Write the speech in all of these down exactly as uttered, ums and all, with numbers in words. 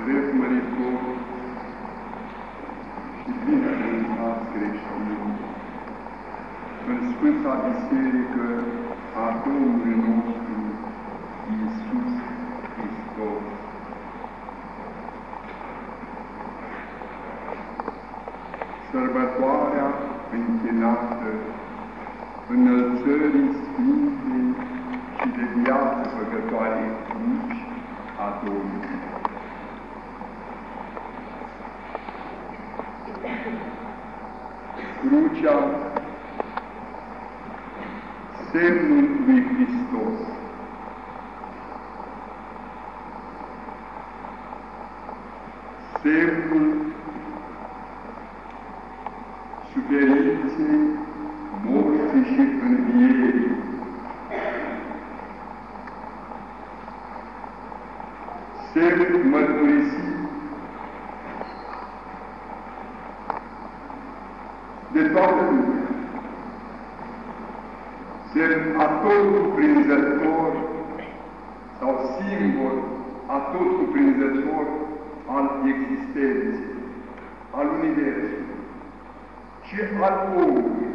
drept măritor și binecuvântați creștinii în Sfânta Biserică a Domnului nostru Iisus Hristos. Sărbătoarea închinată înălțării Sfinte și de viață făcătoare cruci a Domnului. Crucea, semnul lui Hristos. Semnul suferinței, morții și învierii. Semnul mărturisit de toată lumea. Semn atot cuprinzător sau simbol atot cuprinzător al existenței, al Universului și al omului.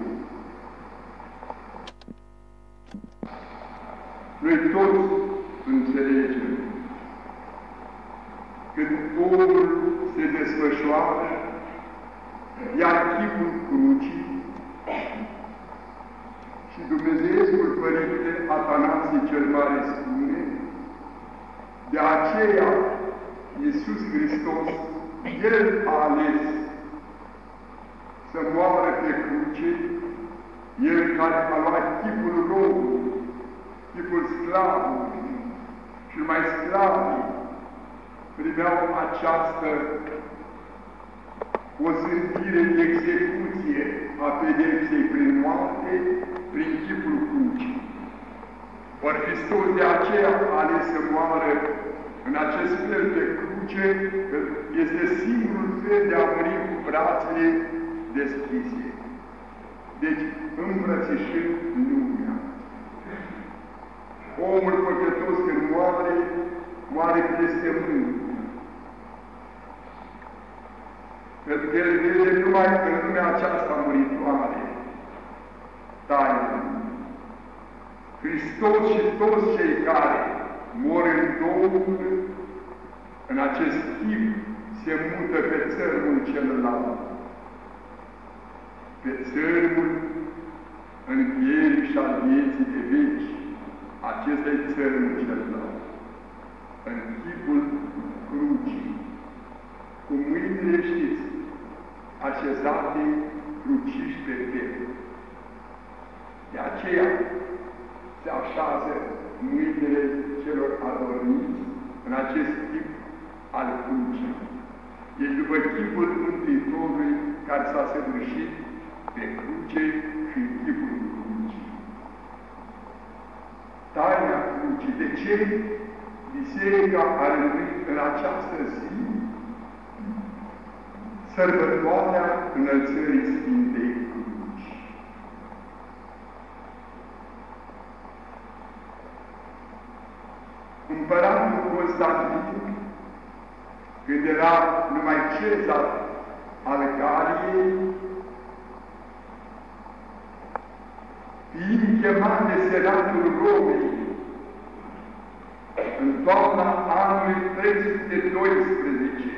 Noi toți înțelegem când omul se desfășoară, iar chipul crucii și Dumnezeescul Părinte Atanasie cel Mare spune, de aceea Iisus Hristos, El a ales să moară pe cruce, El care a luat chipul robului, chipul sclavului și mai sclavii primeau această o sântire de execuție a pedepsei prin moarte, prin chipul crucii. Ori Hristos de aceea a ales să moară în acest fel pe cruce, că este singurul fel de a muri cu brațele deschise. Deci, îmbrățișând lumea. Omul păcătos când moare, moare peste mânt. Pentru că el vede numai în lumea aceasta muritoare taină. Hristos și toți cei care mor în Domnul, în acest chip, se mută pe țărmul celălalt. Pe țărmul învierii și al vieții de veci. Acesta-i țărmul celălalt. În chipul crucii. Cu mâinile, știți, așezate cruciși pe piept. De aceea se așează mâinile celor adormiți în acest tip al crucii. E după chipul Mântuitorului care s-a săvârșit pe cruce și în chipul crucii. Taina crucii. De ce Biserica a rânduit în această zi sărbătoarea înălțării Sfintei Cruci? Împăratul Constantin, când era numai Cezar al Galiei, fiind chemat de Senatul Romei în toamna anului trei sute doisprezece,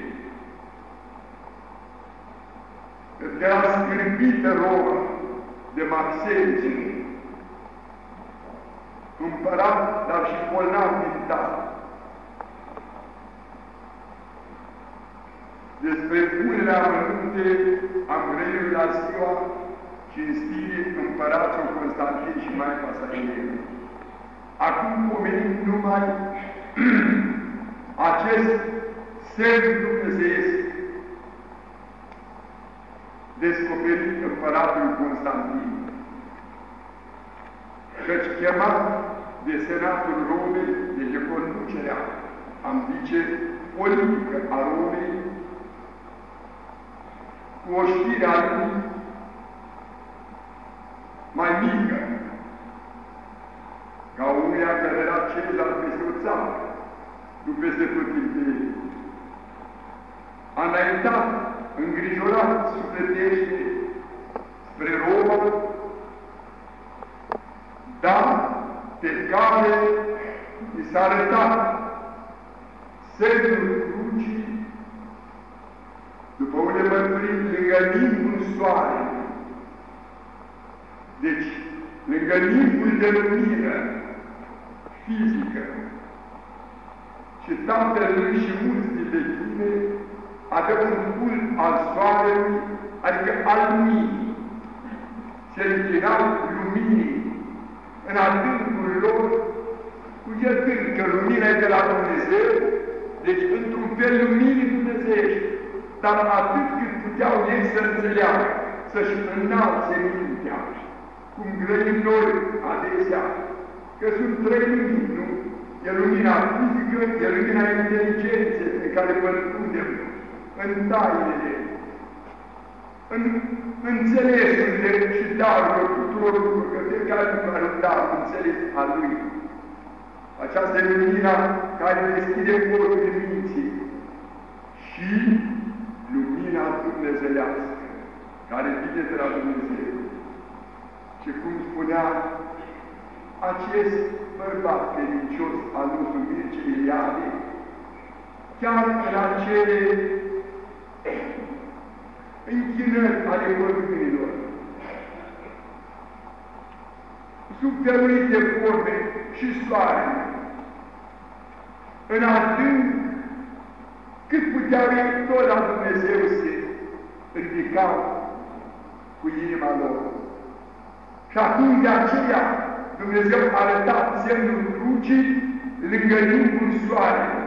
când era scârbită Roma de Maxenție, împărat, dar și bolnav militar. Despre unele amănunte am greu la ziua cinstirii împăratul Constantin și Maica sa Elena. Acum pomenim numai acest semn dumnezeiesc descoperit împăratul Constantin, căci chemat de Senatul Romei, de conducerea, am zice, politică a Romei, cu o știre a lui mai mică, ca unuia care era Cezar peste o țară, nu peste tot imperiul. a înaintat, îngrijorat, sufletește spre Roma, dar pe care i s-a arătat semnul crucii, după unde mă prind lângă nimbul soarelui. Deci, lângă nimbul de lumină fizică, și Tatălui și mulți dintre tine avea un cult al soarelui, adică al luminii. Se închinau luminii în adâncul lor, cugetând că lumina e de la Dumnezeu, deci într-un fel luminii dumnezeiești, dar atât cât puteau ei să înțeleagă, să-și înalțe mintea, cum grăim noi adesea, că sunt trei lumini, nu? E lumina fizică, e lumina inteligenței pe care pătrundem în tainele, în înțelesurile și darurile tuturor lucrurilor, că fiecare lucru are un dar, un înțeles al lui. Aceasta e lumina care deschide porțile minții și lumina dumnezeiască, care vine de la Dumnezeu. Și cum spunea acest bărbat credincios al nostru Mircea Eliade, chiar în acele închinări ale păgânilor, sub feluite forme și soare, în adânc, cât puteau ei tot la Dumnezeu se ridicau cu inima lor. Și atunci de aceea Dumnezeu a arătat semnul crucii lângă nimbul soarelui.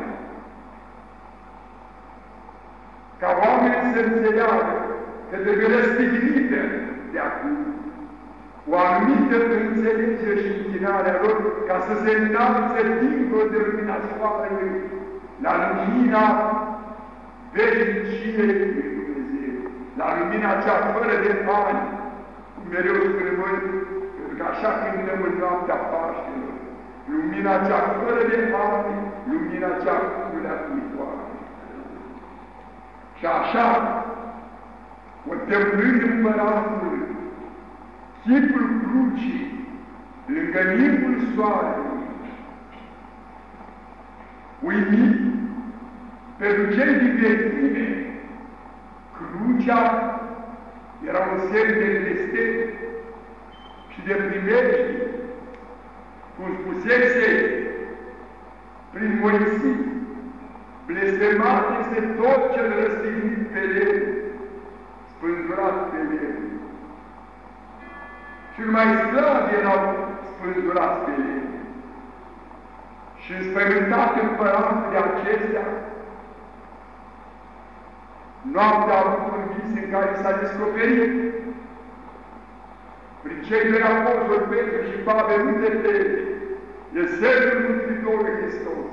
Ca oamenii să înțeleagă că trebuie răstignită de acum o anumită înțelegere și închinarea lor ca să se înalțe dincolo de lumina soarelui la lumina veșniciei lui Dumnezeu, la lumina cea fără de bani, cum mereu scrâmând, pentru că așa cântăm în noaptea Paștelor, lumina cea fără de bani, lumina cea culea viitoare. Și așa, întâmplând împăratul, chipul crucii, lângă nimbul soarelui, uimit, pentru cei din vechime, crucea era un semn de blestem și de primejdie, cum spusese prin Moisie, blestemat este tot cel răstignit pe lemn, spânzurat pe lemn. Și numai sclavi erau spânzurați pe lemn. Și înspăimântat împăratul de acestea, noaptea a avut un vis în care s-a descoperit prin cei doi apostoli Petru și Pavel unde teze, e semnul Mântuitorului Hristos.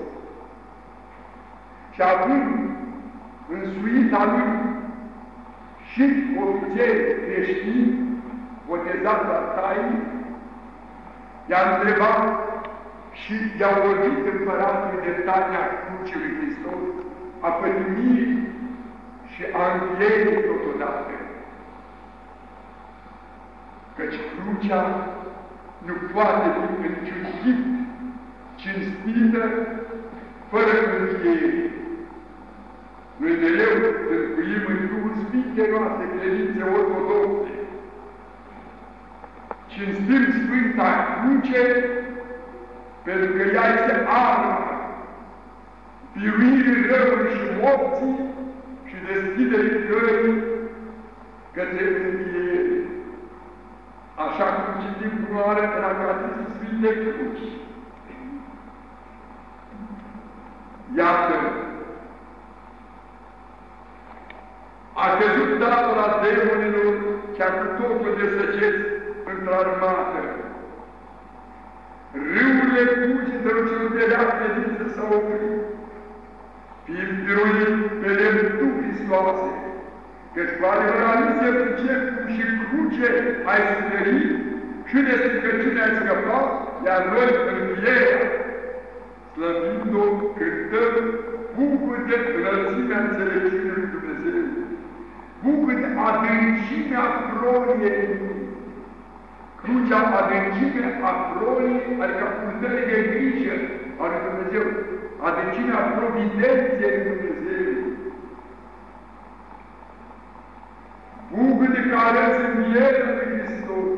Și având în suita lui și ofițeri creștini botezați la tainic, i-a întrebat și i-au vorbit împăratului de taina crucii lui Hristos, a pătimirii și a învierii totodată. Căci crucea nu poate fi în niciun chip cinstită fără înviere. Noi mereu tâlcuim în Duhul Sfinte noastre credințe ortodoxe. Cinstim Sfânta Cruce, pentru că ea este arma biruirii răului și morții și deschiderii cării către înviere. Așa cum citim cum arătă la Catecismul Sfinte Cruci. Iată, a căzut datora demonilor și a cu totul de săgeți într-armată. Râurile cugetelor celor de rea credință s-au oprit, fiind biruit pe lemn Hristoase, căci cu adevărat nu se pricep și cruce ai suferit și de stricăciune ai scăpat, iar noi învierea, slăvind-o, cântăm, bucur Bucură-te înălțimea înțelepciunii lui Dumnezeu. Bucură-te adâncimea gloriei. Crucea adâncimea a gloriei, adică purtării de grijă a lui Dumnezeu. Adâncimea providenței lui Dumnezeu. Bucură-te că arăți învierea lui Hristos.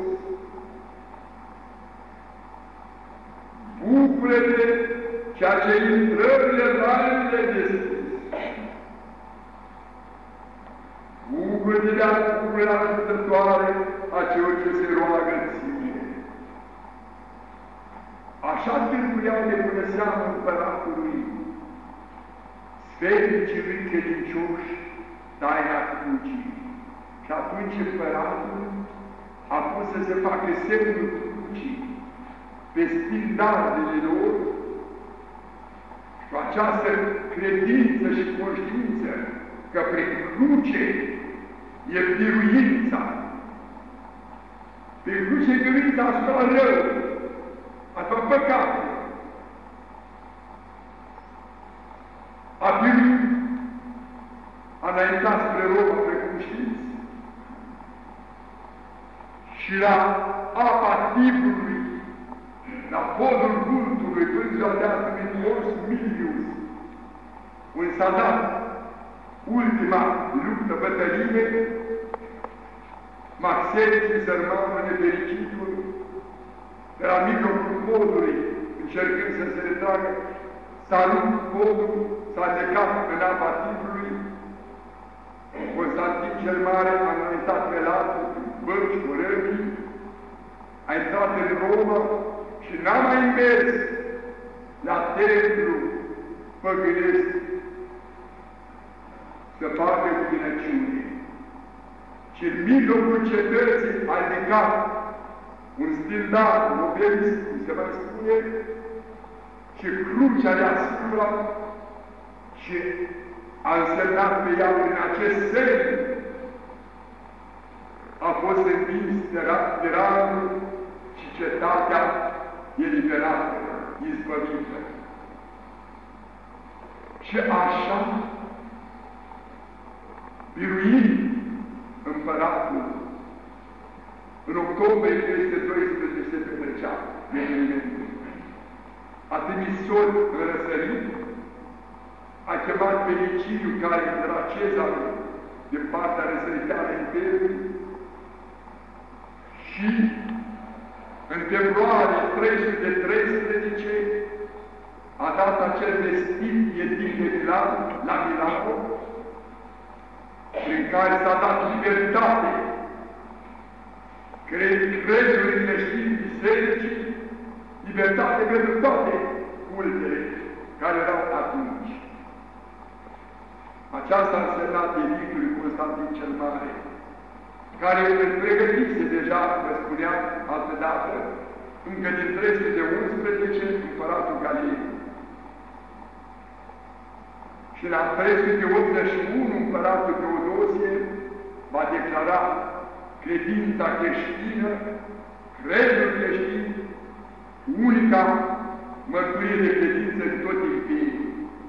Bucură-te ceea ce intrările raiurile deschis. Bucură-te de bucuria ajutătoare a celor ce se roagă ție. Așa târguiau de până seamă împăratului, sfetnicii lui credincioși, taina crucii. Și atunci împăratul a pus să se facă semnul crucii pe spindardele lor și cu această credință și conștiință că prin cruce e biruința. Prin cruce e biruința asupra rău, asupra păcatului. A biruit, a înaintat spre Roma, precum știți, și la apa Tibrului, la podul Vulturului, până ziua de azi numit Mors Milius, unde s-a dat ultima luptă, bătălie, Maxențiu, sărmanul nefericitul, de la mijlocul podului, încercând să se retragă, s-a rupt podul, s-a necat în apa Tibrului, Constantin cel Mare a înaintat pe latul, băci, cu răbii, a intrat în Roma și n-a mai mers la templu păgânesc să facă rugăciune. Și în mijlocul cetății a ridicat un stildar, un obelisc, cum se mai spune, și crucea deasupra și a însemnat pe ea prin acest semn a fost învins tiranul și cetatea eliberată, izbăvită. Și așa, biruind împăratul, în octombrie peste doisprezece se petrecea evenimentul. A trimis sol în răsărit, a chemat pe Liciniu, care era cezarul de partea răsăriteană a Imperiului, și în februarie trei sute treisprezece a dat acel destin edil de Milan, la Milano, prin care s-a dat libertate crezurile creștini bisericii, libertate pentru toate cultele care erau atunci. Aceasta a însemnat edictul lui Constantin cel Mare, care îl pregătise deja, vă spuneam altă dată, încă din trei sute unsprezece, împăratul Galilei. Și la trei sute optzeci și unu, împăratul Teodosie va declara credința creștină, crezul creștin, unica mărturie de credință în tot imperiul.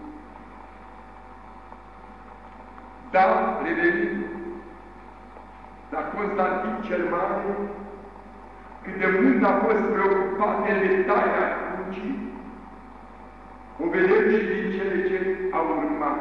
Dar, revenind la Constantin cel Mare, cât de mult a fost preocupat de taina crucii, o vedem și din cele ce au urmat.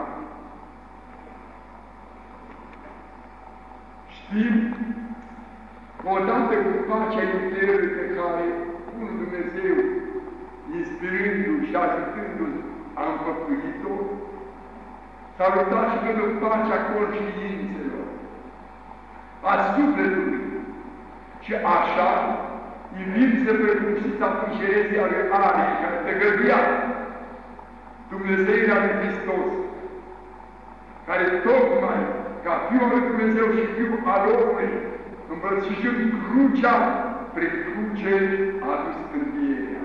Știm că odată cu pacea internă pe care Bunul Dumnezeu, inspirându-l și ajutându-l, a înfăptuit-o, s-a luptat și pentru pacea conștiințelor, a sufletului. Și așa, invinsă precum și atunci erezia lui Arie, care tăgăduia Dumnezeirea lui Hristos, care tocmai ca Fiul lui Dumnezeu și Fiul al omului, îmbrățișând crucea, prin cruce a adus învierea.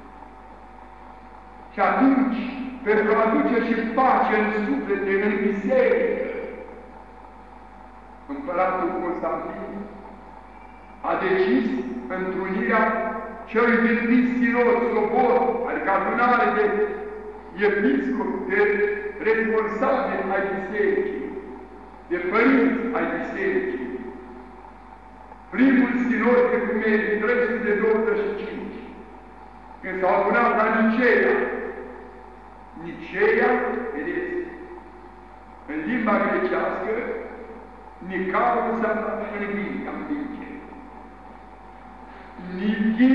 Și atunci, pentru a aduce și pace în suflete, în biserică, împăratul Constantin a decis întrunirea celui din Sinod, sobor, adică adunare de episcop, de responsabili ai bisericii, de părinți ai bisericii. Primul sinod ecumenic, trei sute douăzeci și cinci, când s-au adunat la Niceea. Niceea, vedeți, în limba grecească, Nicau înseamnă învinge, învinge. Nichi,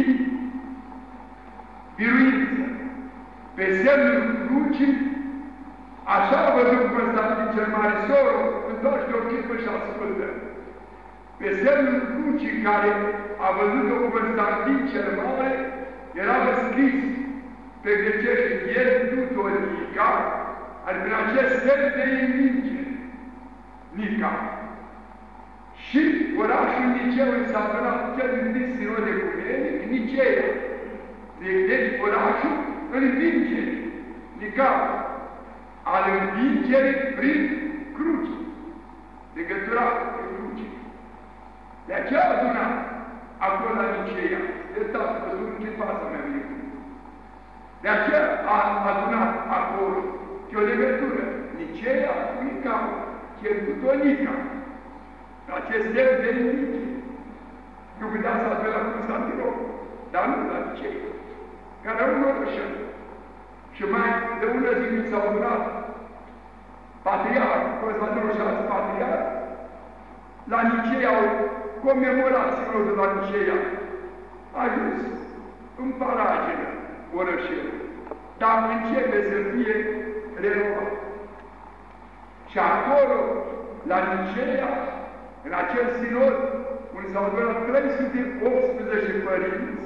biruință. Pe semnul crucii, așa a văzut Constantin cel Mare, sorul, întorci de o clipă și ascultă. Pe semnul crucii care a văzut-o Constantin cel Mare, era scris pe grecește, el tutorica, adică prin acest semn de învinge, Nica. Și orașul Niceului s-a adunat cel din sinod ecumenic, Niceea. Deci orașul învingerii, Nica, al învingerii prin cruci, legătura pe cruci. De aceea a adunat acolo la Niceea, de stat, văzut în fața mea mică. De aceea a adunat acolo, ce o legătură, Niceea cu Nica, ce cu Tonica. Acest semn de învinge. Nu putea să adună la Constantinopol, dar nu la Niceea, care au un orășel. Și mai de ună zi când s-au adunat patriarh, Constantinul și alți patriarh, la Niceea au comemorat sinodul la Niceea. A ajuns în Paragină, orășelul, dar începe să fie renovat. Și acolo, la Niceea, în acel sinod, unde s-au adunat trei sute optsprezece părinți,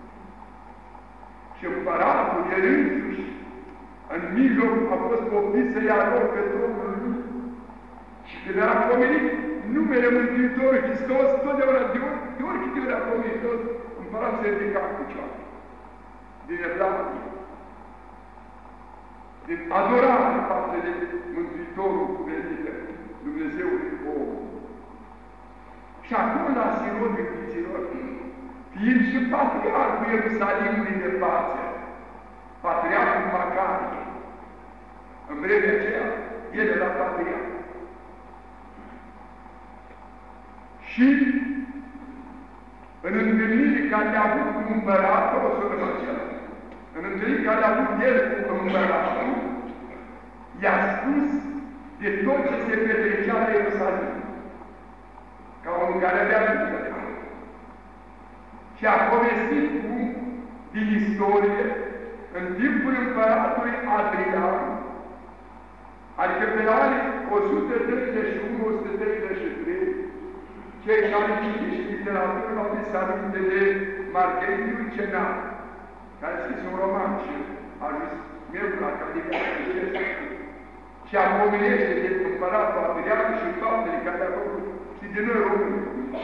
și împăratul de însuși, în mijloc a fost poftit să ia loc pe tronul lui. Și când era pomenit numele Mântuitorului Hristos, totdeauna, de ori, de ori câte ori a pomenit tot, împăratul se ridica cu picioare. Din evlavie. Din adorare față de Mântuitorul cuvenit, Dumnezeul omului. Și acum la sinodul iubiților, fiind și patriarhul Ierusalimului de față, patriarhul Macarie, în vremea aceea, el era patriarh. Și în întâlnire care le-a avut cu împăratul, o să rămăcea, în întâlnire care le-a avut el cu împăratul, i-a spus de tot ce se petrecea la Ierusalim, ca unul care avea viziune. Și a povestit cum, din istorie, în timpul împăratului Adrian, adică pe anii o sută treizeci și unu - o sută treizeci și trei, cei care citit și literatură au zis aminte de Marchesiul Cenat, care a scris un roman și a ajuns membru la Academia Grecescă, și apomenește de împăratul Adrian și faptele care a făcut și de noi români.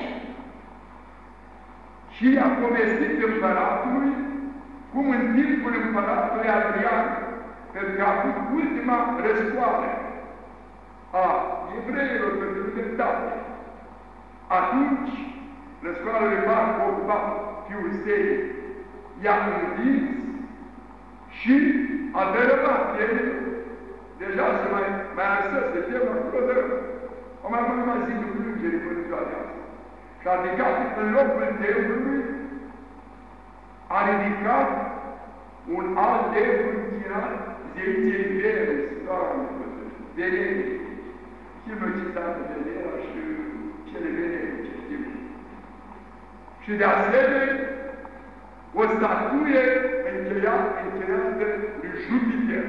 Și a povestit împăratului cum în timpul împăratului Adrian, pentru că a fost ultima răscoală a evreilor pentru libertate, atunci răscoala lui Marco ocupa fiul Stei, i-a învins și a dărâmat el. Deja se mai, mai arsese tema cu o dărâmă. O mai mult mai zi de plângere până ziua de astăzi. Și a ridicat în locul templului, a ridicat un alt templu închinat zeiței Venus, Doamne, Venere. Știm noi ce înseamnă Venera și cele venerice, știm. Și de asemenea, o statuie încheiată, încheiată lui Jupiter.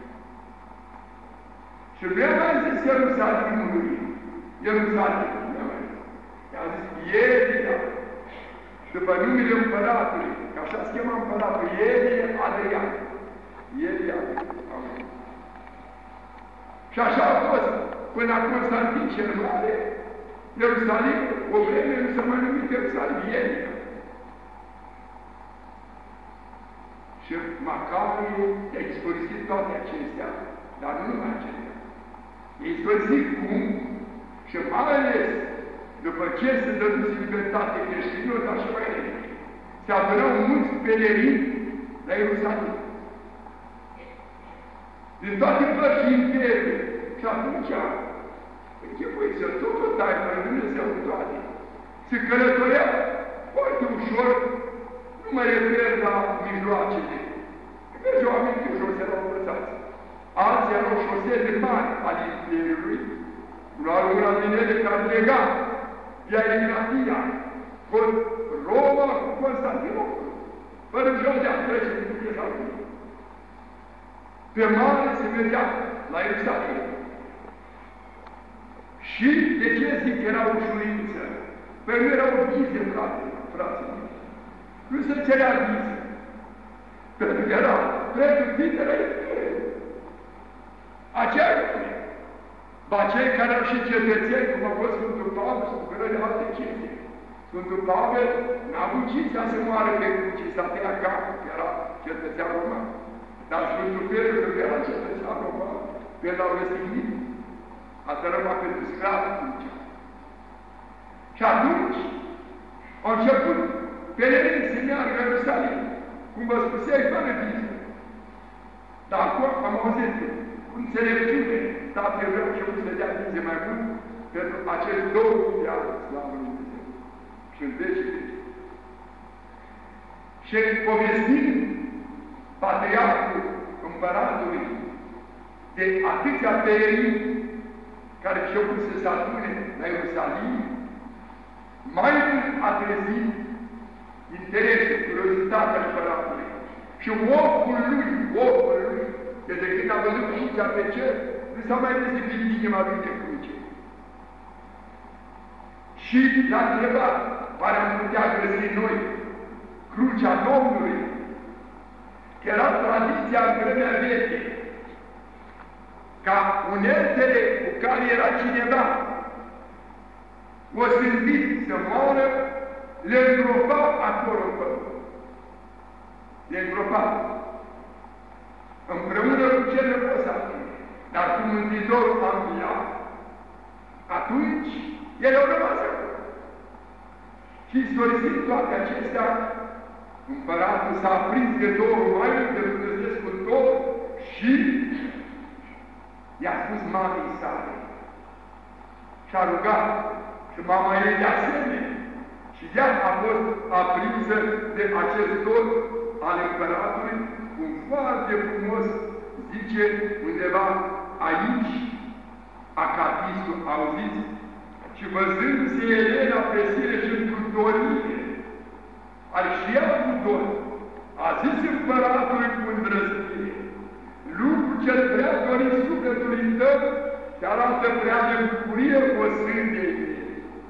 Și nu i-a mai zis Ierusalimului, Ierusalim, nu i-a mai zis. I-a zis Ielia, după numele împăratului, că așa se chema împăratul, Ielie Adrian. Ielie Adrian. Și așa a fost, până la Constantin cel Mare, Ierusalim, o vreme nu s-a mai numit Ierusalim, Ielia. Și Macarie i-a istorisit toate acestea, dar nu numai acestea. I-a istorisit cum și mai ales după ce se dăduse libertate creștinilor, dar și mai ales, se adunau mulți pelerini la Ierusalim. din toate părți interne. Și atunci, închipuiți-o, tot o taină lui Dumnezeu în toate. Se călătorea foarte ușor, nu mă refer la mijloacele. Mergeau oamenii ușor, se erau învățați. Alții erau șosele mari ale Imperiului, luau una din ele care lega Piaregratia cu Roma, cu Constantinopol, fără jodea trece din Tesalonic. Pe mare se mergea la Ierusalim. Și de ce zic că era ușurință? Păi nu erau vize, frate, frații. Nu se cerea vize. Pentru că era dreptul vizele Imperiului. Aceea e. Ba cei care au și cetățeni, cum a fost Sfântul Pavel, sunt fără de alte chestii. Sfântul Pavel n-a avut cinstea să moară pe cruce, s-a tăiat capul, că era cetățean roman. Dar Sfântul Petru, că era cetățean roman, pe l-au răstignit. Asta răma pentru sclavă crucea. Și atunci au început pelerinii să meargă în Ierusalim, cum vă spuseai, fără vize. Dar acum am auzit cu înțelepciune, Tatăl meu și eu să dea vize mai mult pentru acest două mii de ani, slavă lui Dumnezeu. Și în veci și veci. Și povestind patriarhul împăratului de atâția pelerini care și-au pus să se adune la Ierusalim, mai mult a trezit interesul, curiozitatea împăratului. Și ochul lui, ochul lui, de când a văzut crucea pe cer, nu s-a mai dezlipit inima lui de cruce. Și l-a întrebat, oare am putea găsi noi crucea Domnului? Că era tradiția în vremea veche, ca uneltele cu care era cineva osândit să moară, le îngropa acolo în pământ. Le îngropa. Împreună cu cele posate. Dar cum Mântuitorul a înviat, atunci ele au rămas acolo. Și istorisind toate acestea, împăratul s-a aprins de dorul mai mult de Dumnezeu cu tot și i-a spus mamei sale. Și-a rugat și mama ei de asemenea. Și ea a fost aprinsă de acest dor al împăratului, cum foarte frumos zice undeva aici, acatistul, auziți? Și văzându-se Elena pe sine și într-o dorie, are și ea cu dor, a zis împăratului cu îndrăznire, lucru cel prea dorit sufletului tău, te arată prea de bucurie o sândei mie.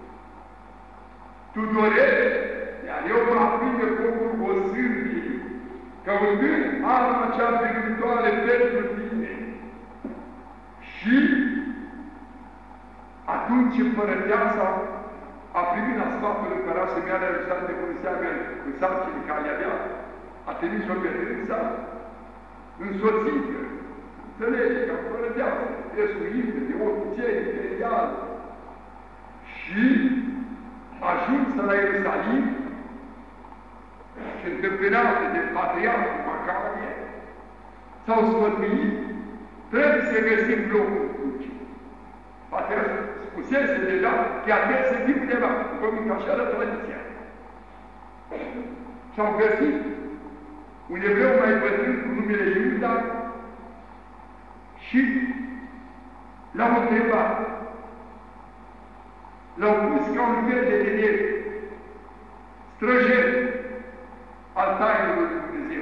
Tu dorești, iar eu mă aprinde focul o sândii, căutând arma cea biruitoare pentru tine. Și atunci împărăteasa a primit la sfatul împărat să meargă la de cum seamă cu sarcini care avea, a trimis-o pe dânsa, însoțită, înțelege, ca împărăteasă, desuită, de ofițeri, de ideal. Și ajunsă la Ierusalim și întâmpinate de patriarhul Macarie, s-au sfătuit, trebuie să găsim locul crucii. Patriarhul spusese deja că trebuie să fim undeva, în pământ, așa era tradiția. Și-au găsit un evreu mai bătrân cu numele Iuda și l-au întrebat. L-au pus ca un fel de vedere, străjer al tainelor lui Dumnezeu.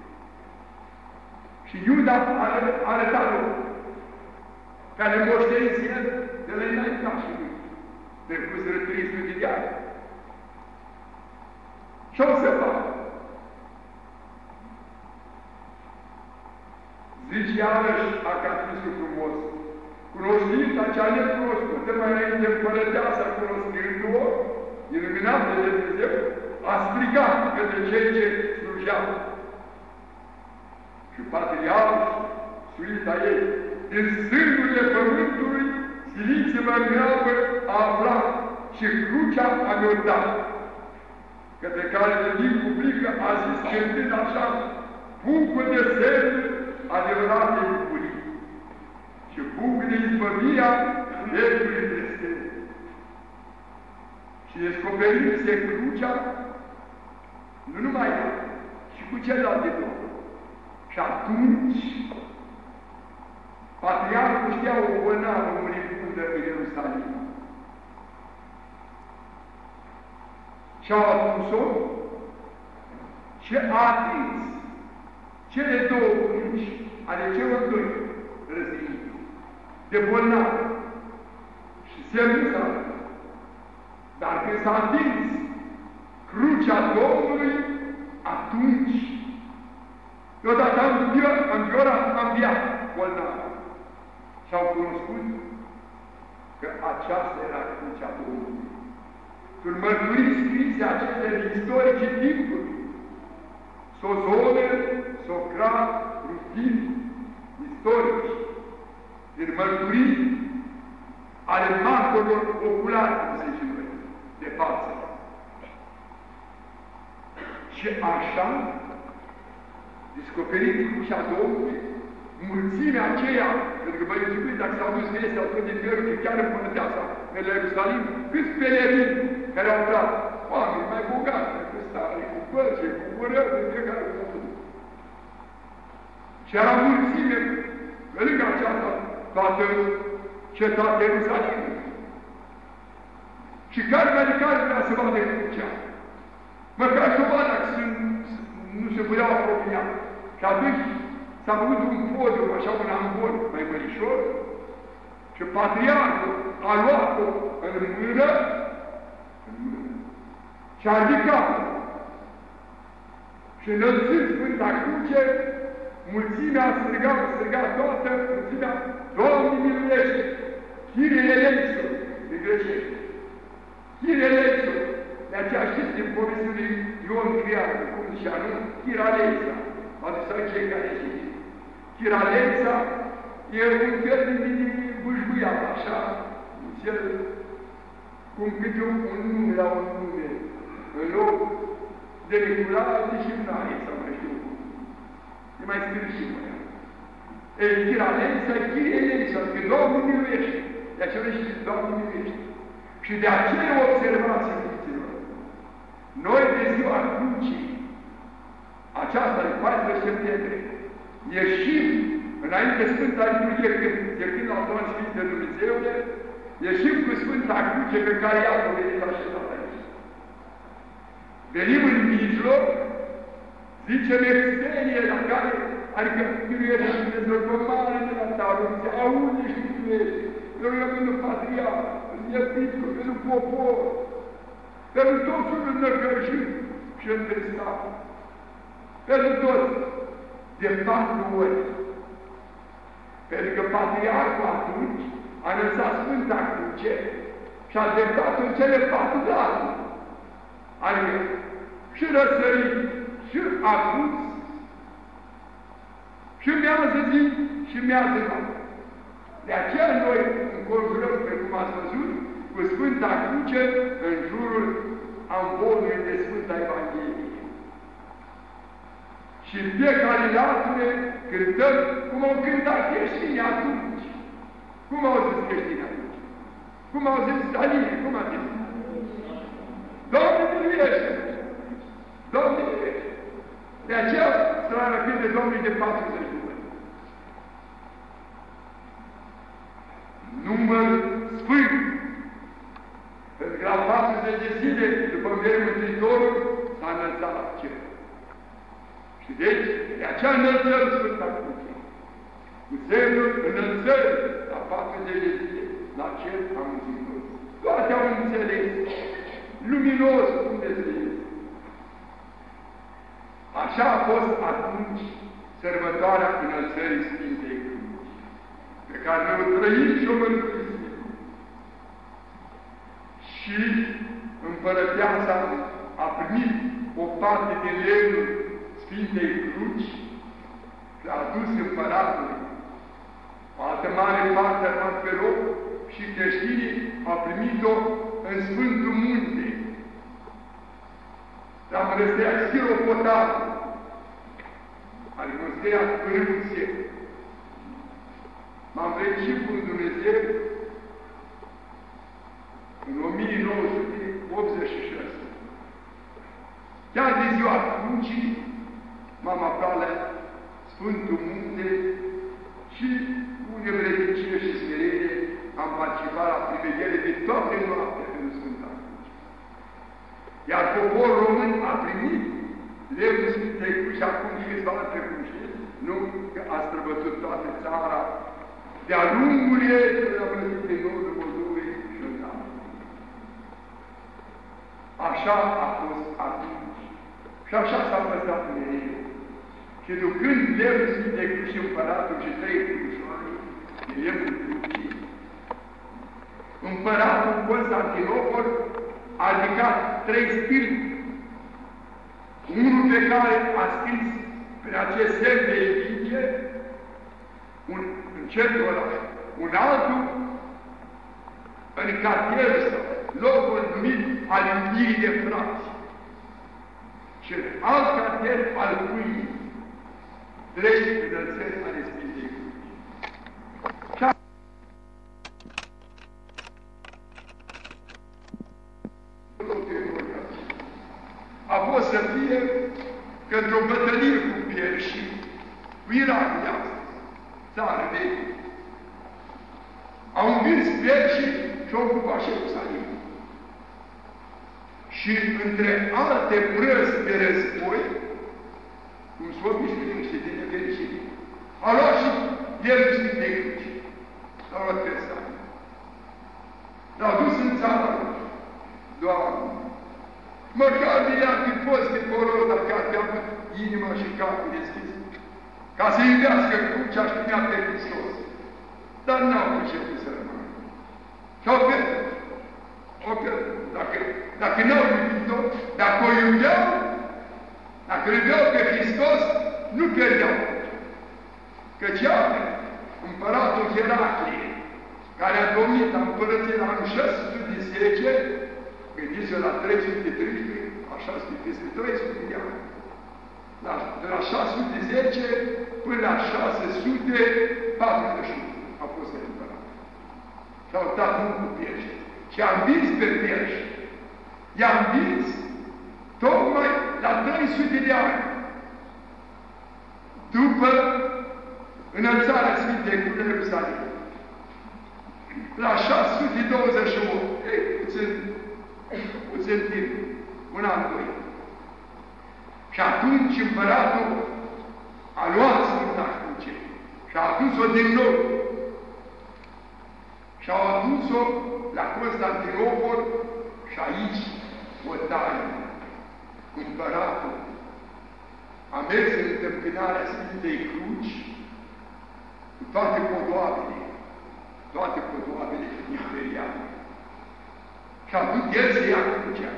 Și Iuda a arătat locul, care moștenise el de la înaintașii lui, de păsără trei sute de ani. Ce-o să facă? Zici iarăși acatistul frumos, cunoștința cea necunoscută mai înainte împărăteasa cunoscându-o, iluminată de Dumnezeu, a strigat către cei ce slujeau. Și patriarhul, suita ei, din sânurile pământului, siliți-vă în grabă a aflat și crucea a mi-o dat, către care de timp publică a zis cântând așa, bucur de semn adevărate bucurii. și buc de izbăvirea vechiului blestem. Și descoperindu-se crucea, nu numai ea, și cu celelalte două. Și atunci, patriarhul știa o bolnavă muribundă în Ierusalim. Și-au adus-o și a atins cele două cruci ale celor doi răziniți, de bolnavi și semnul. Dar când s-a atins crucea Domnului, atunci, deodată am înviorat, am viat bolnavi. Și au cunoscut că aceasta era crucea Domnului. Când mărturii scrise acestea istorice timpuri, Sozone, Socrat, Rufin, istorici, din mărturii ale martorilor oculari, cum se zice noi, de față. Și așa, descoperit crucea Domnului, mulțimea aceea, pentru că băieții lui, dacă s-au dus vestea tot din felul, că chiar în pânăteasa, în Ierusalim, câți pelerini care au dat, oameni mai bogați, cu stare, cu bărce, cu urări, în fiecare lucru. Și era mulțime, pe lângă aceasta, toată cetatea Ierusalim. Și care mai de care vrea să vadă crucea? Măcar să o vadă, dacă nu se puteau apropia. Și atunci s-a făcut un podium, așa un ambon mai mărișor, și patriarhul a luat-o în mână, în mână și a ridicat-o. Și înălțând Sfânta Cruce, mulțimea a strigat, a strigat toată, mulțimea, Doamne miluiește! Chirie Eleison, de greșește. Chirie Eleison, de aceea știți din povestea lui Ion Criară, cum zicea, nu? Chiraleisa, adus cei care știți. Chiraleisa e un fel de bușbuiat, așa, cel, cum câte un nume la un nume, în loc de regulare, de gimnaie, sau mai știu cum. E mai sfârșit, mă. Ei, Chiraleisa, Chiraleisa, că Domnul miluiește. De aceea știți, Domnul miluiește. Și de aceea observați, fiților, noi de ziua crucii, aceasta de paisprezece septembrie, ieșim înainte Sfânta Liturghie, când ieșim la Doamne Sfinte Dumnezeule, ieșim cu Sfânta Cruce pe care i-a venit așezat aici. Venim în mijloc, zicem extenie la care, adică miluiește și Dumnezeu pe mare de la tavă, zice, aude și miluiește, eu rău pentru patriarh, pentru pentru popor, pentru toți înnăcăjit și întristat, pentru toți, de patru ori. Pentru că patriarhul atunci a lăsat Sfânta Cruce și a dreptat în cele patru date. Adică și răsărit, și acut, și miază zi, și miază noapte. De aceea noi înconjurăm, pe cum ați văzut, cu Sfânta Cruce în jurul ambolului de Sfânta Evanghelie. Și în fiecare lature cântăm cum au cântat creștinii atunci. Cum au zis creștinii atunci? Cum au zis Staline? Cum au zis? Doamne miluiește! Doamne miluiește! De aceea strana cânte Domnului de patruzeci de ani. Număr sfânt! Pentru că la patruzeci de zile, după învierea Mântuitorului, s-a înălțat la cer. Și deci, de aceea înălțăm Sfânta Cruce. Cu semnul înălțării la patruzeci de zile, la cer a Mântuitorului. Toate au înțeles. Luminos, unde se este. Așa a fost atunci sărbătoarea înălțării Sfintei Cruci, pe care ne-o trăim și o mărturisim. Și împărăteasa a primit o parte din lemnul Sfintei Cruci și a adus împăratului. O altă mare parte a rămas pe loc și creștinii au primit-o în Sfântul Munte. La Mănăstirea Siropotară, al Mănăstirea Pârâuțe. m-am prăbușit cu Dumnezeu în o mie nouă sute optzeci și șase. Chiar de ziua crucii m-am aflat la Sfântul Munte și cu nevrednicie și smerenie am participat la priveghere de toate noaptea pentru Sfânta Cruce. Iar poporul român a primit lemnul Sfintei Cruci acum câțiva ani precum știți, nu că a străbătut toată țara de-a lungul ei până la plătit din nordul Moldovei și în Țară. Așa a fost atunci. Și așa s-a păstrat mereu. Și ducând lemnul Sfintei Cruci și împăratul și trei crucioare, de lemnul Crucii, împăratul Constantinopol a ridicat trei spiriti. Unul pe care a scris prin acest semn de evigie, un, în centrul ăla, un altul în cartierul său, locul numit al Iubirii de frați. Și în alt cartier al Cuii, trei înălțări ale Sfintei Cruci. A fost să fie că într-o bătălie cu Perșii, cu Irak de astăzi, țară veche, au învins Perșii și au ocupat și Ierusalim. Și între alte prăzi de război, cum s-o obișnuit niște de nefericire, au luat și lemnul Sfintei Cruci. L-au luat pe țară. L-au dus în țara lor. Doamne! Măcar de ea fi fost de poros, dacă ar fi avut inima și capul deschis, ca să iubească crucea și primea pe Hristos. Dar n-au început să rămână. Și-au pierdut. O pierdut. Dacă, dacă n-au iubit-o, dacă o iubeau, dacă iubeau pe Hristos, nu pierdeau. Căci iată, împăratul Heraclie, care a domnit la împărăție la anul șase sute de zece, gândiți-vă la trei sute treisprezece, așa este peste trei sute de ani. La, de la șase sute zece până la șase sute patruzeci și unu a fost împărat. Și au dat mult cu Perși. Și a învins pe Perși. I-a învins tocmai la trei sute de ani. După înălțarea Sfintei Cruci de Ierusalim. La șase sute douăzeci și opt. Ei, puțin puțin timp, un an, doi. Și atunci împăratul a luat Sfânta Cruce și a adus-o din nou. Și au adus-o la Constantinopol și aici o taină. Împăratul a mers în întâmpinarea Sfintei Cruci cu toate podoabele, toate podoabele imperiale. Și a avut el să ia crucea.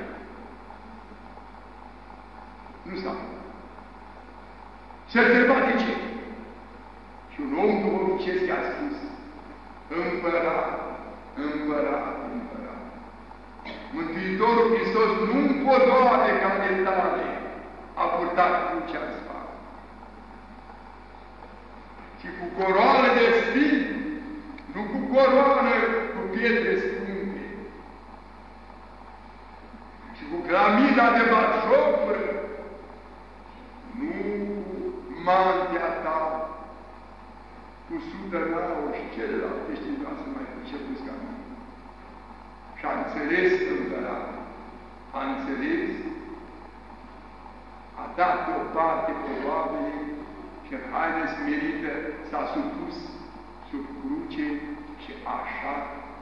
Nu s-a făcut. Se întreba de ce. Și un om duhovnicesc i-a spus, împărat, împărat, împărat. Mântuitorul Hristos nu în podoabe ca de tale a purtat crucea în spate, ci cu coroană de spini, nu cu coroană cu pietre scumpe, și cu clamida de batjocură, nu mantea ta, cu sudănaul și celelalte știi noastre mai pricepuți ca mine. Și a înțeles împărat, a înțeles, a dat deoparte probabil și în haine smerită s-a supus sub cruce și așa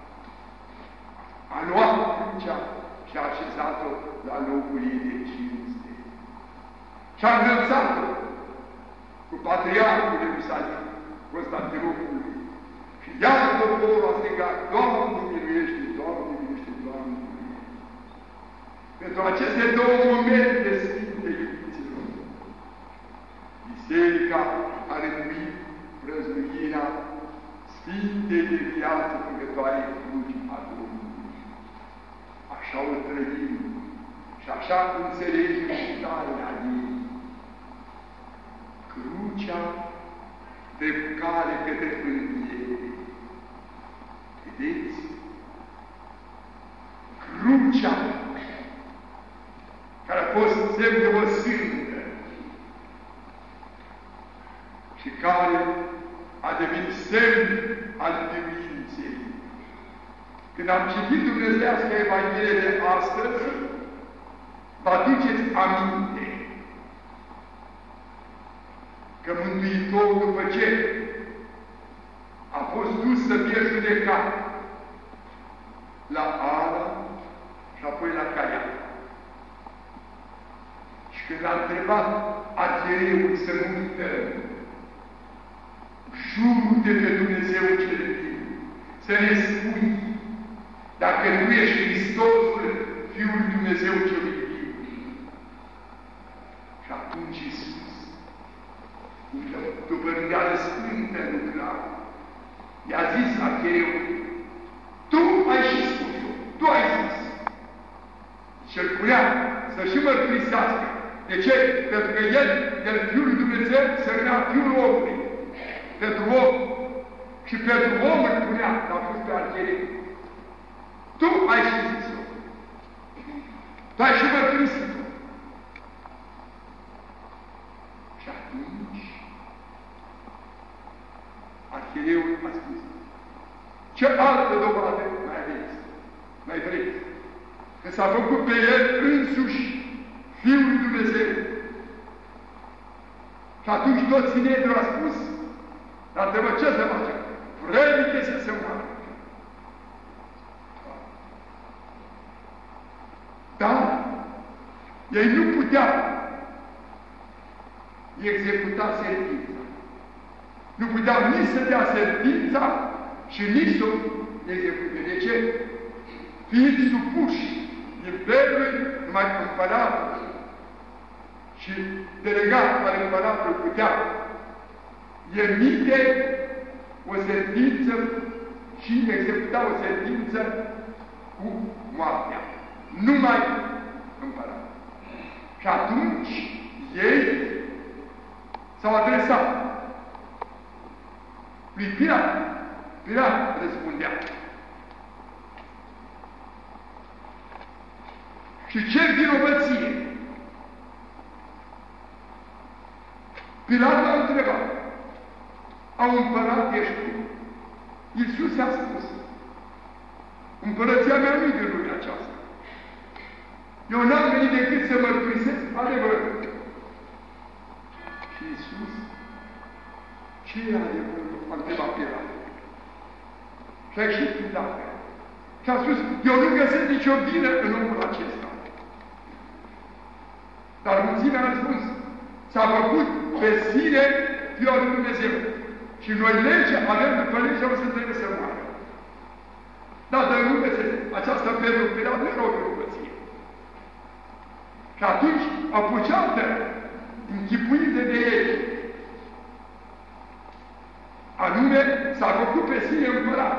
a luat crucea și a așezat-o la locul ei de cinste. Și a înălțat-o cu patriarhul Ierusalim, Constantinopolului. Și iară poporul a strigat, Doamne miluiește, Doamne miluiește, Doamne miluiește. Pentru aceste două momente sfinte, iubiților, Biserica a rânduit prăznuirea Sfintei de viață purgătoare cruci a Domnului. Așa o trăim și așa înțelegem taina ei. Crucea de care către mântuire. vedeți, crucea, care a fost semn de o sândă și care a devenit semn al biruinței. Când am citit Dumnezeiasca Evanghelie de astăzi, vă aduceți aminte că Mântuitorul, după ce a fost dus să fie judecat la Ana și apoi la Caia, și când a întrebat arhiereul să nu uităm, jur-te pe Dumnezeu cel viu, să ne spui dacă nu ești Hristosul, Fiul lui Dumnezeu cel viu. Și atunci Iisus, după rândeală sfântă lucrare, i-a zis arhiereul, tu ai și spus-o, tu ai zis. Și îl punea să și mărturisească. De ce? Pentru că el, el Fiul lui Dumnezeu, se numea Fiul omului. Pentru om. Și pentru om îl punea, l-a pus pe arhiereu. Tu ai și zis-o. Tu ai și mărturisit-o. Și atunci, arhiereul a spus, ce altă dovadă mai aveți? Mai vreți? Că s-a făcut pe el însuși Fiul lui Dumnezeu. Și atunci toți Sinedriul a spus, dar trebuie ce să facem? Vrednic să se moară. Dar ei nu puteau executa sentința. Nu puteau nici să dea sentința și nici să o execute. De ce? Fiind supuși Imperiului, numai împăratul și delegatul al împăratului putea emite o sentință și executa o sentință cu moartea. Numai împăratul. Și atunci ei s-au adresat lui Pilat. Pilat răspundea. Și ce vinovăție? Pilat a întrebat. Au împărat ești tu? Iisus i-a spus. Împărăția mea nu-i de lumea aceasta. Eu n-am venit decât să mărturisesc adevărul. Și Iisus, ce e adevărul? A întrebat Pilat. Și a ieșit Pilat. Și a spus, eu nu găsesc nicio vină în omul acesta. Dar mulțimea a răspuns, s-a făcut pe sine Fiul lui Dumnezeu. Și noi legea, avem după legea, o să trebuie să moară. Dar dar nu găsesc, aceasta pentru Pilat nu era o vinovăție. Și atunci apucealtă, închipuită de ei, anume s-a făcut pe sine împărat.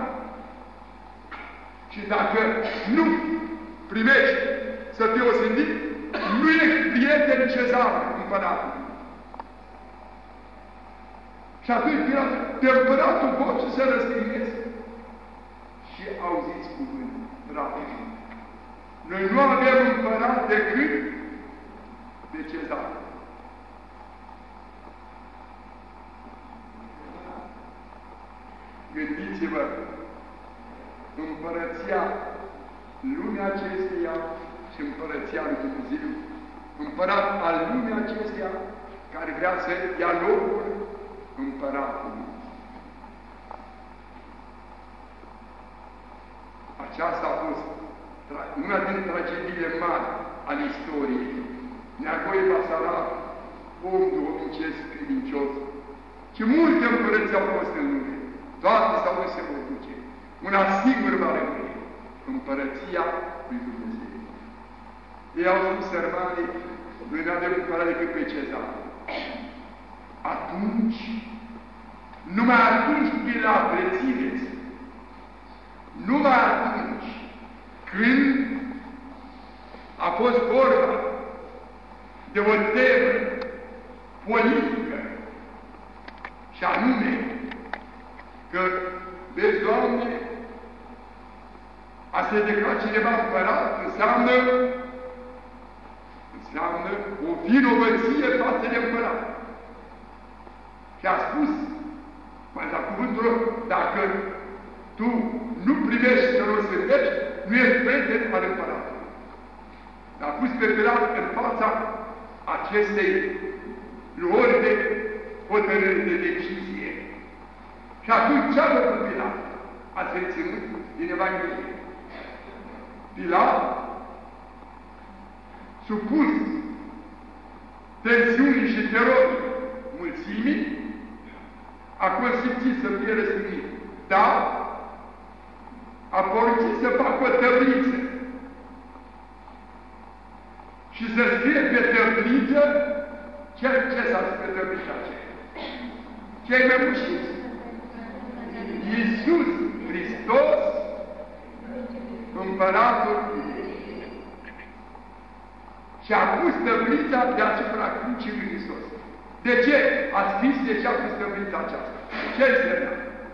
Și dacă nu primești să fii osândit, nu ești prieten Cezar, împăratul. Și atunci Pilat, de împăratul poți să răstignesc. Și auziți cuvântul, rapid. Noi nu avem împărat decât de Cezar. Gândiți-vă, împărăția lumea acesteia și împărăția lui Dumnezeu, împărat al lumii acesteia care vrea să ia locul împăratului. Aceasta a fost una din tragediile mari ale istoriei. Neagoe Basarab, om duhovnicesc credincios, și multe împărății au fost în lume. Toate s-au dus se vor duce. Una singură va rămâne, împărăția lui Dumnezeu. Ei au spus sărmanii, noi nu avem împărat decât pe Cezar. Atunci, numai atunci Pilat, rețineți, numai atunci când a fost vorba de o temă politică și anume că, vezi, Doamne, A se declara cineva împărat înseamnă, înseamnă o vinovăție față de împărat. Și a spus, mai la cuvântul lor, dacă tu nu primești să răsfântești, nu ești prieten al împăratului. L-a pus pe Pilat în fața acestei luări de hotărâri de decizie. Și atunci ce a făcut Pilat? Ați reținut din Evanghelie. Pilat, supus tensiunii și terorii mulțimii, a consimțit să fie răstignit. Dar a poruncit să facă o tăbliță și să scrie pe tăbliță ce, ce s-a scris pe tăblița aceea. Ce-ai măbușit? Iisus Hristos, Împăratul Iudeii. Și a pus tăblița deasupra crucii lui Hristos. De ce a scris de ce a pus tăblița aceasta? Ce înseamnă?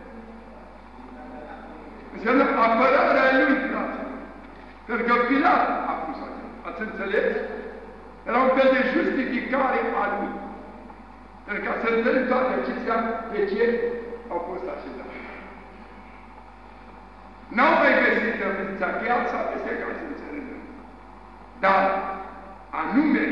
Înseamnă apărarea lui, fraților. Pentru că Pilat a pus aceasta. Ați înțeles? Era un fel de justificare a lui. Pentru ca să înțeleg toate acestea de ce au fost așezate. N-au mai găsit tăblița, că ea s-a peste ca să înțelegem. Dar, anume,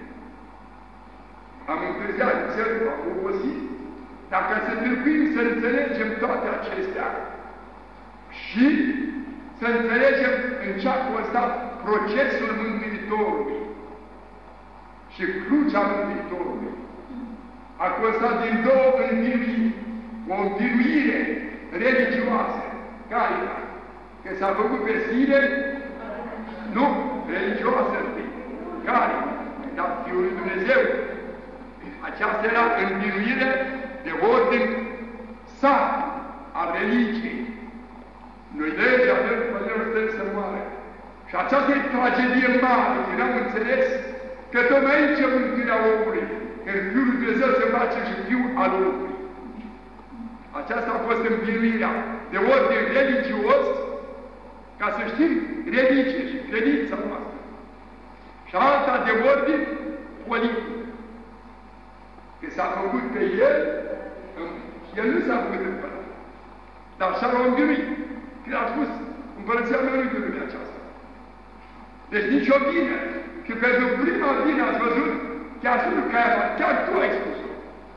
am întârziat cel, am obosit, dacă să trebuim să înțelegem toate acestea și să înțelegem în ce a constat procesul Mântuitorului și crucea Mântuitorului. A constat din două învinuiri, o învinuire religioasă, care că s-a făcut pe sine, nu, religioasă, care, dar Fiul lui Dumnezeu. Aceasta era învinuire de ordin sacru, a religiei. Noi legea avem părerea stări să moare. Și aceasta e tragedie mare, că n-am înțeles că tocmai aici e mântuirea omului, că Fiul lui Dumnezeu se face și Fiul al omului. Aceasta a fost învinuirea de ordin religios, ca să știm religie și credința noastră. Și alta de ordin politic. Că s-a făcut pe el, el nu s-a făcut împărat. Dar și-a învinuit. Când a spus, împărăția mea nu-i de lumea aceasta. Deci nici o bine. Că pentru prima bine ați văzut, chiar și nu Caiafa, chiar tu ai spus-o.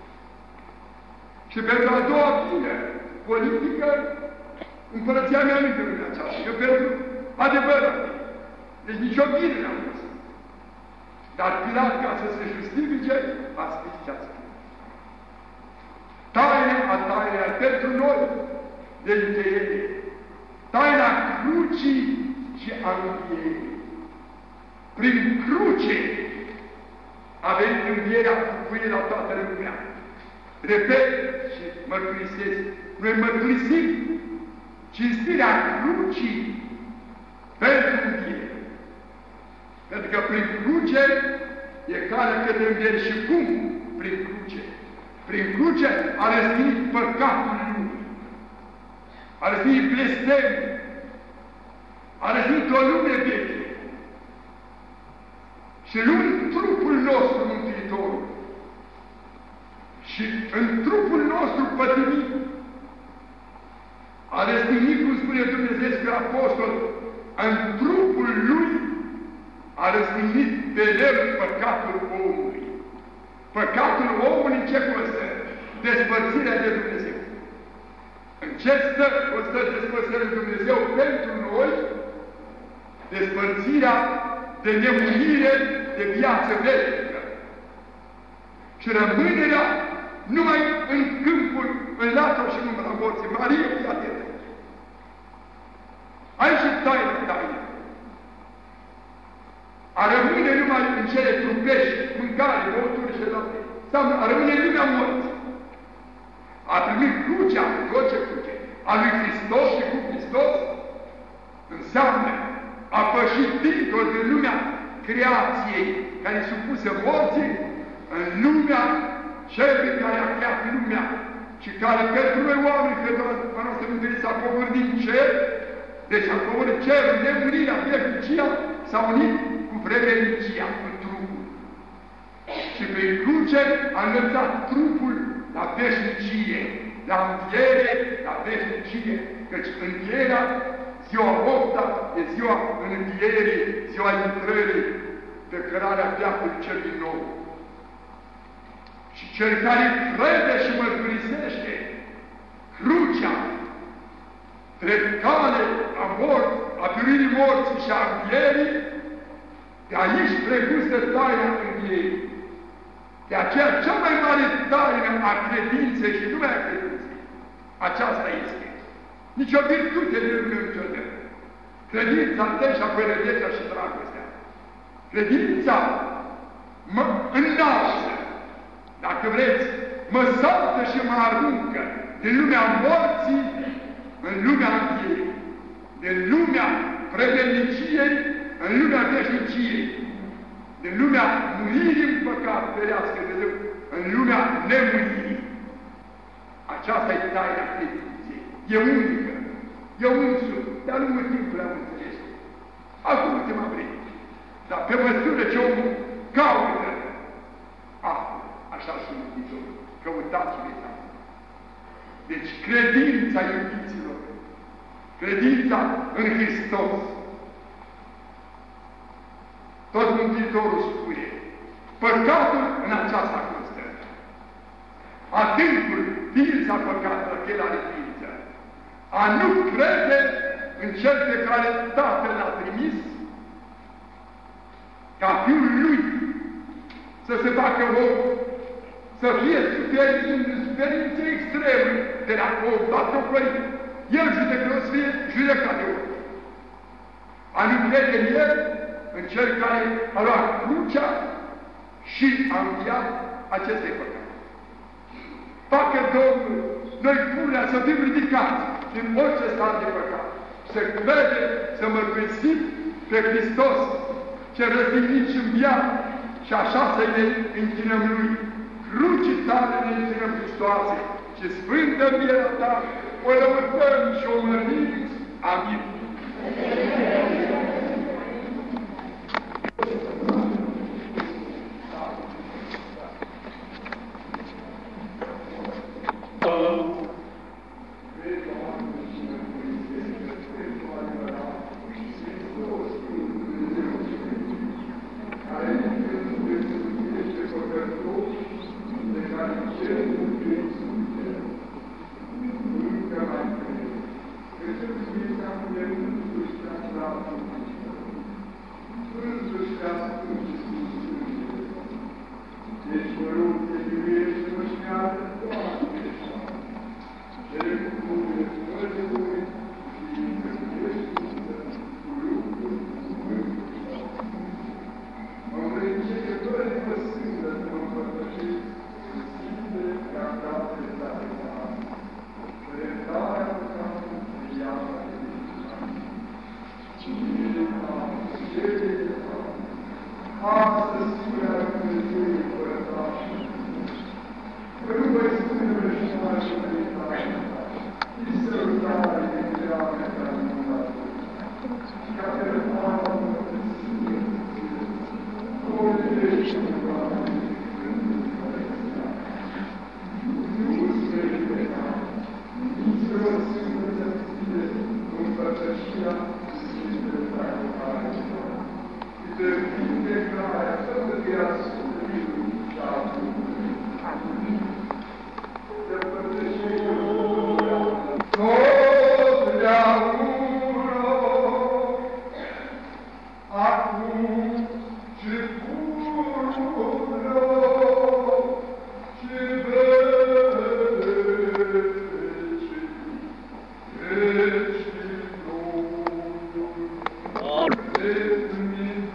Și pentru a doua bine politică, împărăția mea nu-i de lumea aceasta. Că pentru adevărat. Deci nici o bine n-am spus. Dar Pilat, ca să se justifice, a scris ce a scris. Taina a tainei pentru noi de încheiere. Taina crucii și a învierii. Prin cruce a venit învierea cu el la toată lumea. Repet și mărturisesc. Noi mărturisim cinstirea crucii pentru înviere. Pentru că prin cruce e calea către înviere. Și cum? Prin cruce. Prin cruce a răstinit păcatul lumii. A răstinit blestemul. A răstinit o lume veche. Și luând trupul nostru Mântuitorul și în trupul nostru pătimit, a răstinit, cum spune Dumnezeu pe apostol, în trupul lui a răstignit pe el păcatul omului. Păcatul omului ce constă? Despărțirea de Dumnezeu. În ce stă? Constă despărțirea de Dumnezeu pentru noi, despărțirea de nemurire, de viață veșnică. Și rămânerea numai în câmpul, în latura și numai la morții. Marie, fii atent. Aici e taină, taină. A rămâne numai în cele trupești, mâncare, băuturi și lapte. Înseamnă a rămâne în lumea morții. A primit crucea, tot ce cruce, a lui Hristos și cu Hristos, înseamnă a pășit dincolo din lumea creației care e supusă morții, în lumea celui care a creat lumea și care pentru noi oameni, pentru a noastră mântuire s-a coborât din cer, Deci acolo cerul de unirea, veșnicia, s-a unit cu vredenicia, cu trupul. Și prin cruce a înălțat trupul la veșnicie, la înviere, la veșnicie, căci învierea, ziua opta, e ziua învierii, ziua intrării pe cărarea veacului cel din nou. Și cel care crede și mărturisește crucea, drept cale a mort, a biruirii morții și a învierii, de aici pregustă taina învierii. De aceea, cea mai mare taină a credinței și numai a credinței, aceasta este. Nici o virtute de lumea niciodată. Credința deja pe rădeța și dragostea. Credința mă înalță, dacă vreți, mă saltă și mă aruncă din lumea morții în lumea învierii, din lumea vredniciei în lumea veșniciei, din lumea muririi în păcat, ferească de Dumnezeu, în lumea nemuririi. Aceasta e taina credinței. E unică. E unsul. De-a lungul timpului am înțeles. Acum ultima vreme. Dar pe măsură ce omul caută, află, așa și Mântuitorul, căutați-le asta. Deci credința, iubiților, credința în Hristos. Tot Mântuitorul spune, păcatul în aceasta constă. Adâncul, ființa păcatului, că el are ființă. A nu crede în cel pe care Tatăl l-a trimis, ca Fiul Lui să se facă om, să fie suferind în suferințe extreme de la o batoclărit. El judecă o să fie judecat de om. A nu crede în El, în cel care a luat crucea și a înviat aceste păcate. Facă Domnul noi pururea să fim ridicați din orice stat de păcat, să credem, să mărturisim pe Hristos, ce răstignit și înviat, și așa să ne închinăm Lui. Crucii tale ne închinăm, Hristoase, și sfântă mierea ta o lăudăm și o mărim. Amin.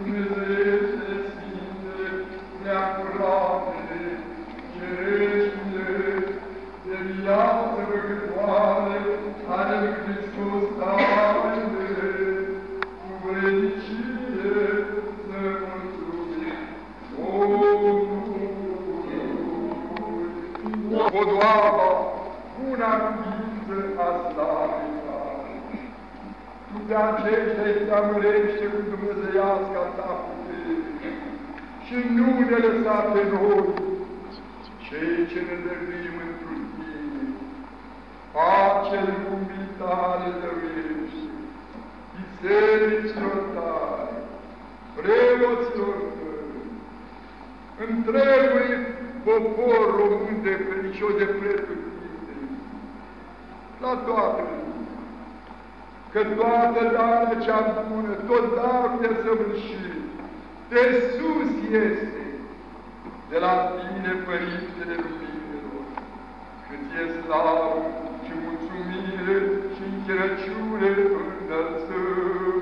Neacurate, cerești pe aceștia îi preamărește cu dumnezeiasca ta putere și nu ne lăsa pe noi, cei ce ne dăruim într-un tine, pace în umiltare dăruiește, bisericilor tale, preoților tăi, întregului popor român de credincios de pretutindeni, la toată lumea, că toată darea cea bună, tot darul de săvârșit, de sus este, de la tine, Părintele Luminilor, cât e slavă și mulțumire și închirăciune înălțăm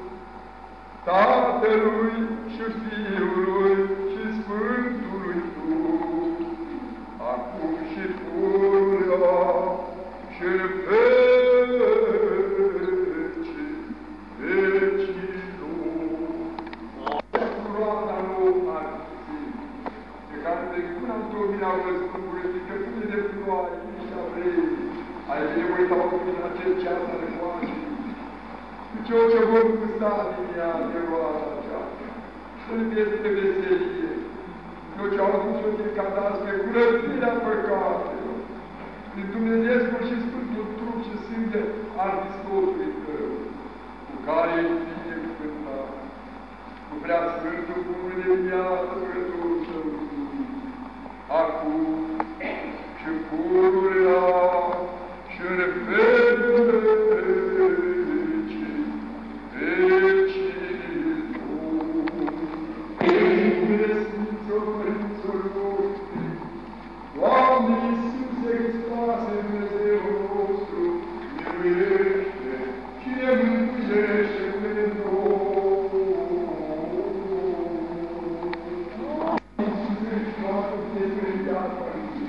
Tatălui și Fiului și Sfântului Duh, acum și pururea și în veci vecilor. Coroana nouă a de care de până în domnul au răzbunuri, că pune de ploaie, nici vrei, ai bine voi să aud în acest ceas ale moaștii. Deci eu ce vom gusta din ea, de roada aceasta, îmi este veselie. Eu ce au adus-o din cadastre, curățirea păcatelor, din Dumnezeescul și Sfântul trup și sânge al Hristosului tău, cu care îi fie cuvântat, cu prea Sfântul Cuvânt de viață, Sfântul Său, acum și pururea și în veci Doamne Iisuse Hristoase, Dumnezeul nostru, miluiește și ne mântuiește pe noi. Iisuse Hristoase, Dumnezeu viața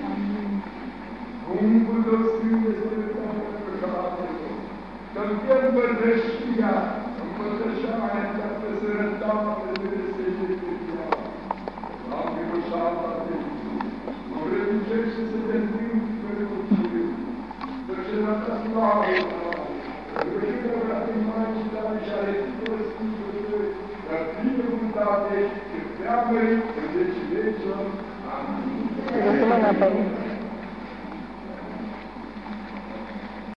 Scumpul tău sfânt este toată păcatelor, să-mi fie împărtășia, împărtășarea această sărătate de veselie de viață. Am miroșata de mă reducește să te întâmpi pe lucruri, să-și lăsa slavă ta, rugăciunea frate Maicii tale și ale tuturor Sfântului tăi, dar binecuvântate și preamărit în vecii vecilor. Amin.